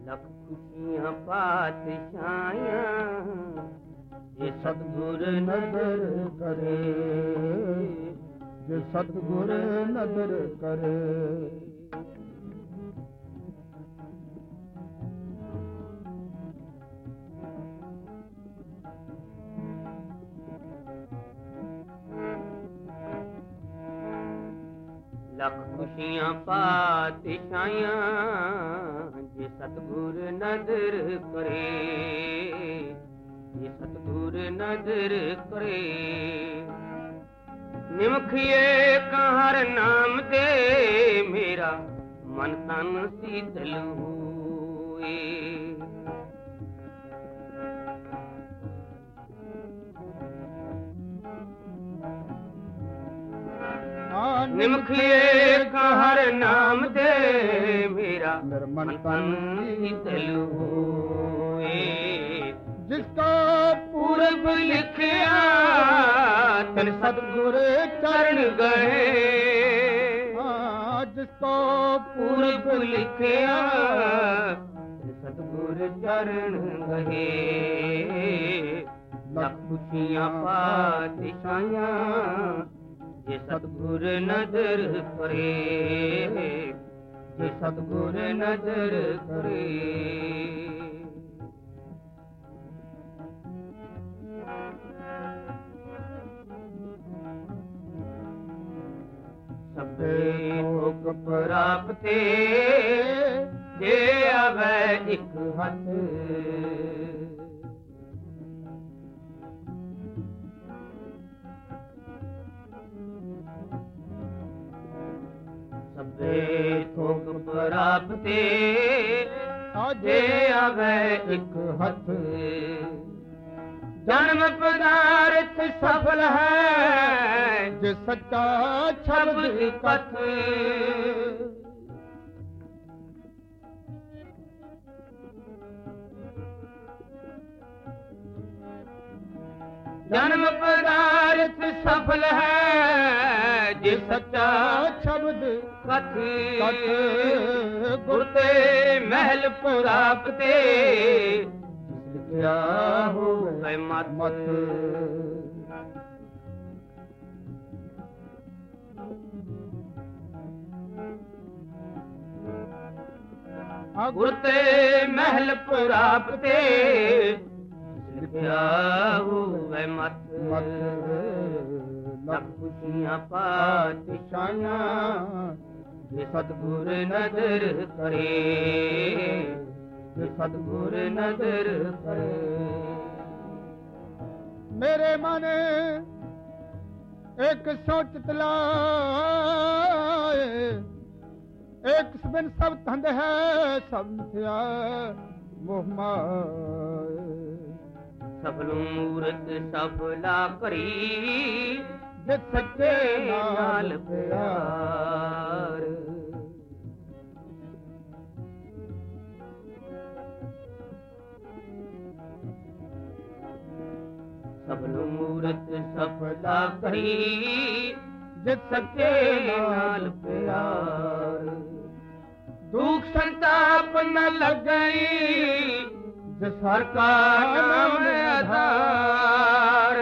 लख खुशियां पातशायां जे सतगुर नदर करे, जे सतगुर नदर करे। लख खुशियां पातशायां जे सतगुर नदर करे, जे सतगुर नदर करे। निमखिए कहर नाम दे मेरा मन तन शीतल हुए। निमखिए कहर नाम दे मेरा मन तन शीतल हुए। जिसका पूरब लिखिया तन सतगुर चरण गए। जिसको पूरब लिखिया तन सतगुर चरण गए। लख खुशियां पातशायां जे सतगुर नदर करे, जे सतगुर नदर करे। सबे भोग प्राप्ते जे आवे एक हथ। सबे भोग प्राप्ते जे आवे एक हथ। जन्म पदार्थ सफल है जे सच्चा शब्द कथ। जन्म पदार्थ सफल है जे सच्चा शब्द कथ। गुर ते महल प्राप्ते लिखिया हो मत। गुर ते महल प्राप्ते लिखिया हो मत। लख खुशियां पातशायां जे सतगुर नदर करे, जे सतगुर नदर करे। मेरे मन एक सोच तलाए, एक बिन सब धंध है सब मिथ्या मोह माए। सफलू मूरत सफला करी जे सच्चे नाल प्यार। सफलू मूरत सफला करी जे सच्चे नाल प्यार। दुख संताप न लगई जिस हर का नाम आधार।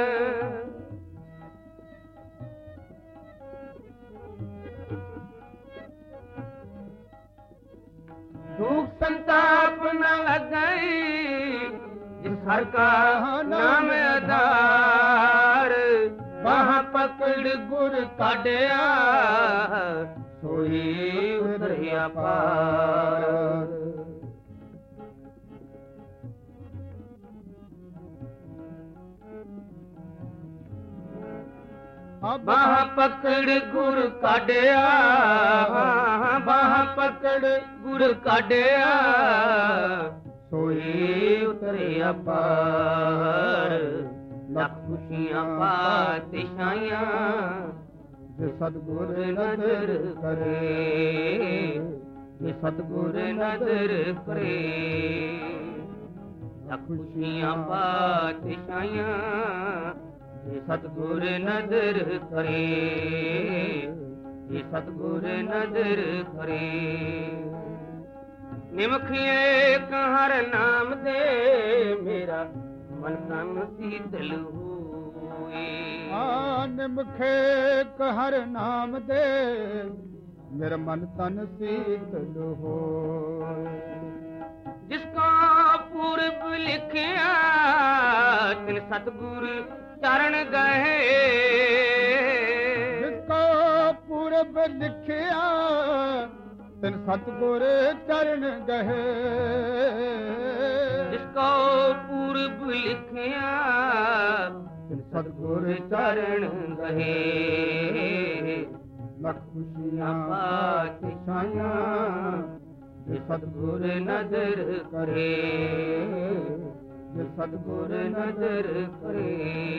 दुख संताप न लगई जिस हर का नाम आधार। वहाँ पकड़ गुर काढ़िया सोई उतरिया पार। बाह पकड़ गुर काढ़िया, बाह पकड़ गुर काढ़िया सोई उतरिया पार। लख खुशियां पातशायां जे सतगुर नदर करे, जे सतगुर नदर करे। लख खुशियां पातशायां जे सतगुर नदर करे, जे सतगुर नदर करे। ਨਿਮਖੀਏ ਹਰ ਨਾਮ ਦੇ ਮੇਰਾ ਮਨ ਤਨ ਸੀਤਲ ਹੋਏ। ਨਿਮਖੇ ਹਰ ਨਾਮ ਦੇ ਮੇਰਾ ਮਨ ਤਨ ਸੀਤਲ ਹੋਏ। ਜਿਸ ਕਾ ਪੂਰਬ ਲਿਖਿਆ ਤਿਨ ਸਤਿਗੁਰ ਚਰਨ ਗਏ। ਜਿਸ ਕਾ ਪੂਰਬ ਲਿਖਿਆ ਤਿਨ ਸਤਿਗੁਰ ਚਰਨ ਗਏ। ਜਿਸ ਕਾ ਪੂਰਬ ਲਿਖਿਆ ਤਿਨ ਸਤਿਗੁਰ ਚਰਨ ਗਏ। ਲੱਖ ਖੁਸ਼ੀਆਂ ਪਾਤਸ਼ਾਹਾਂ ਜੇ ਸਤਿਗੁਰ ਨਦਰ ਕਰੇ। ਜੇ ਸਤਿਗੁਰ ਨਦਰ ਕਰੇ।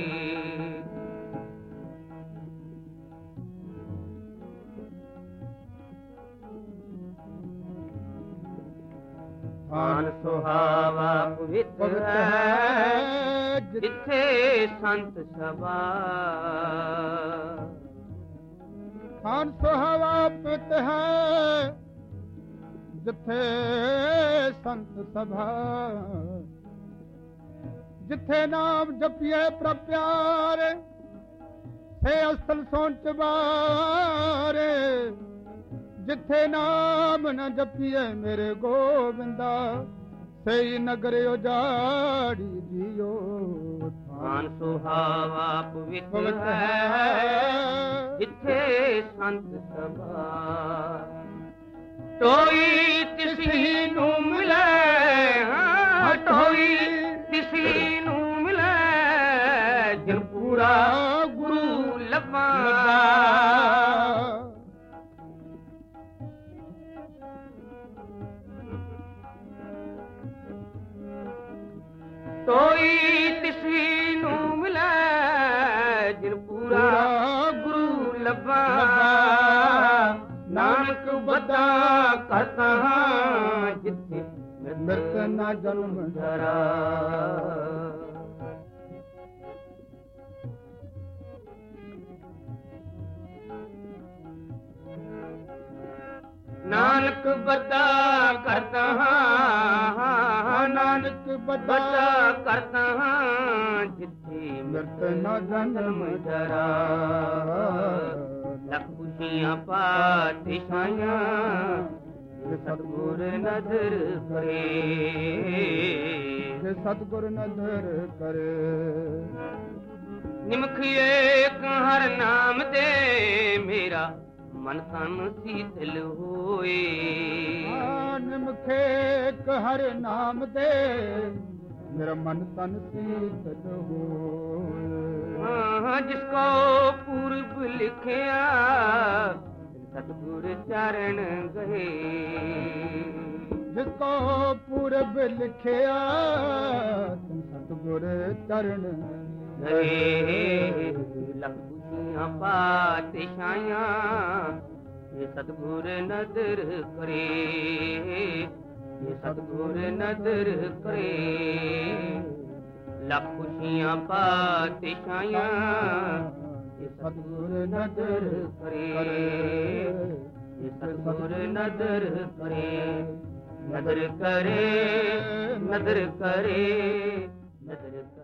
ਆਨ ਸੁਹਾਵਾ ਪਵਿੱਤਰ ਹੈ ਜਿੱਥੇ ਸੰਤ ਸਭਾ। ਆਨ ਸੁਹਾਵਾ ਪਵਿੱਤਰ ਹੈ ਜਿੱਥੇ ਸੰਤ ਸਭਾ। ਜਿੱਥੇ ਨਾਮ ਜਪੀਏ ਪ੍ਰਭ ਪਿਆਰੇ ਸੇ ਅਸਲ ਸੋਣ ਚਬਾਰੇ। ਜਿੱਥੇ ਨਾਮ ਨ ਜਪੀਏ ਮੇਰੇ ਗੋਬਿੰਦਾ ਸਈ ਨਗਰ ਉਜਾੜੀ ਜੀਓ। ਥਾਨ ਸੁਹਾਵਾ ਪਵਿੱਤਰ ਹੈ ਜਿੱਥੇ ਸੰਤ ਸਭਾ। ਟੋਈ ਤਿਸੀ ਨੂੰ ਮਿਲੇ ਟੋਈ ਤਿਸੀ ਨੂੰ ਮਿਲੇ ਜਿਨ ਪੂਰਾ ਗੁਰੂ ਲੱਭਾ। ਟੋਈ ਤਿਸੀ ਨੂੰ ਮਿਲੇ ਜਿਨ ਪੂਰਾ ਗੁਰੂ ਲੱਭਾ। ਨਾਨਕ ਬੱਦਾ ਕਰਤਾ ਹਾਂ ਜਿੱਥੇ ਮਿਰਤ ਨਾ ਜਨਮ ਜਰਾ। ਨਾਨਕ ਬੱਦਾ ਕਰਤਾ ਹਾਂ। ਨਾਨਕ ਬੱਦਾ ਕਰਤਾ ਹਾਂ ਜਿੱਥੇ ਮਿਰਤ ਨਾ ਜਨਮ ਜਰਾ। ਲੱਖ ਖੁਸ਼ੀਆਂ ਪਾਤਸ਼ਾਹਾਂ ਜੇ ਸਤਿਗੁਰ ਨਦਰ ਕਰੇ। ਜੇ ਸਤਿਗੁਰ ਨਦਰ ਕਰੇ। ਨਿਮਖੀਏ ਹਰ ਨਾਮ ਦੇ ਮੇਰਾ ਮਨ ਤਨ ਸੀਤਲ ਹੋਏ। ਨਿਮਖੇ ਹਰ ਨਾਮ ਦੇ ਮੇਰਾ ਮਨ ਤਨ ਸੀਤਲ ਹੋਏ। ਜਿਸ ਕੋ ਪੂਰਬ ਲਿਖਿਆ ਸਤਿਗੁਰ ਚਰਨ ਗਏ। ਜਿਸ ਕੋ ਪੂਰਬ ਲਿਖਿਆ ਸਤਿਗੁਰ ਚਰਨ ਗਏ। ਲੱਖ ਖੁਸ਼ੀਆਂ ਪਾਤਸ਼ਾਹਾਂ ਜੇ ਸਤਿਗੁਰ ਨਦਰ ਕਰੇ। ਜੇ ਸਤਿਗੁਰ ਨਦਰ ਕਰੇ। ਲੱਖ ਖੁਸ਼ੀਆਂ ਪਾਤਸ਼ਾਹਾਂ ਜੇ ਸਤਿਗੁਰ ਨਦਰ ਕਰੇ। ਜੇ ਸਤਿਗੁਰ ਨਦਰ ਕਰੇ। ਨਦਰ ਕਰੇ ਨਦਰ ਕਰੇ ਨਦਰ ਕਰੇ।